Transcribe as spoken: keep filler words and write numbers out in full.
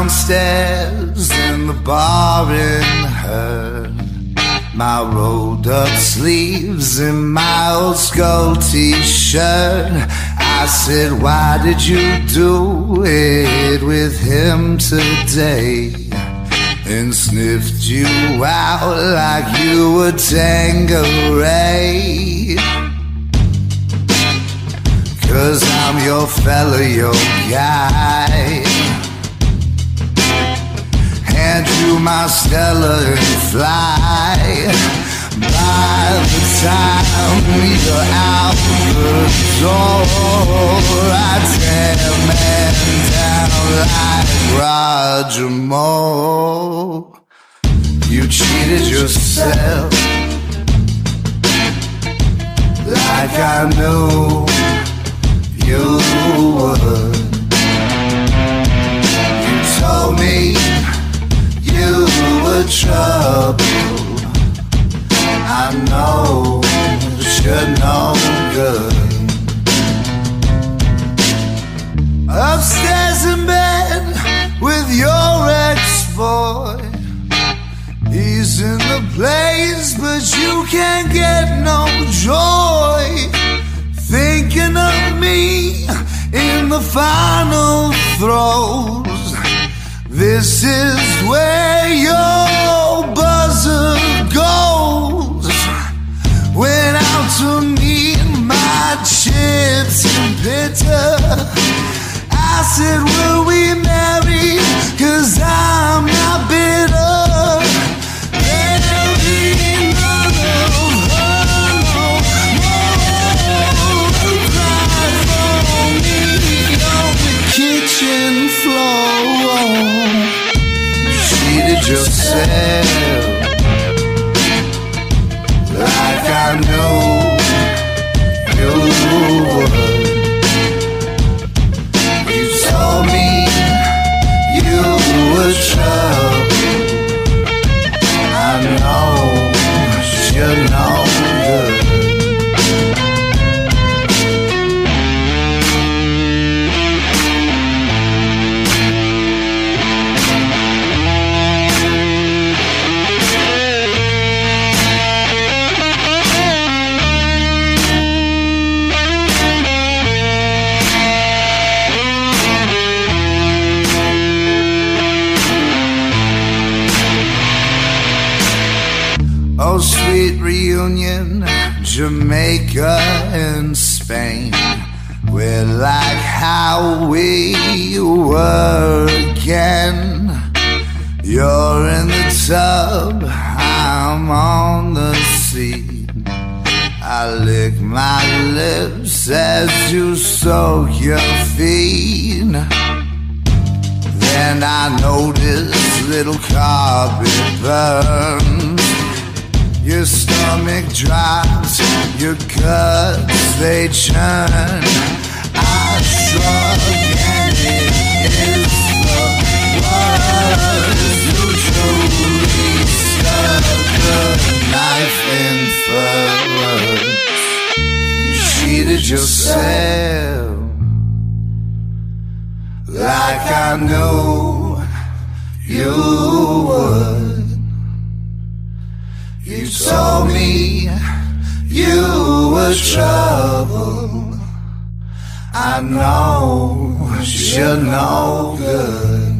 downstairs in the bar in her, my rolled up sleeves and my old skull t-shirt. I said, why did you do it with him today? And sniffed you out like you were Tanqueray. Cause I'm your fella, your guy. Hand you my Stella and fly. By the time you're out the door, I tear man down like Roger Moore. You cheated yourself like I knew you would. You told me you were trouble. I know that you're no good. Upstairs in bed with your ex-boy. He's in the place, but you can't get no joy. Thinking of me in the final throes. This is where your buzzer goes. Went out to meet my chips and bitter. I said, will we marry? Cause I'm not bitter. There'll be none of her no more. Cry for me on the kitchen floor. Cheated yourself like I knew you would. You told me you were trouble. I know you're no good. Oh, sweet reunion, Jamaica and Spain. We're like how we were again. You're in the tub, I'm on the seat. I lick my lips as you soak your feet. Then I notice little carpet burns. Your stomach drops, your guts, they churn. I shrug and it is the words who truly stuck the knife in first. You cheated yourself like I knew you would. You told me you were trouble. I know you're no good.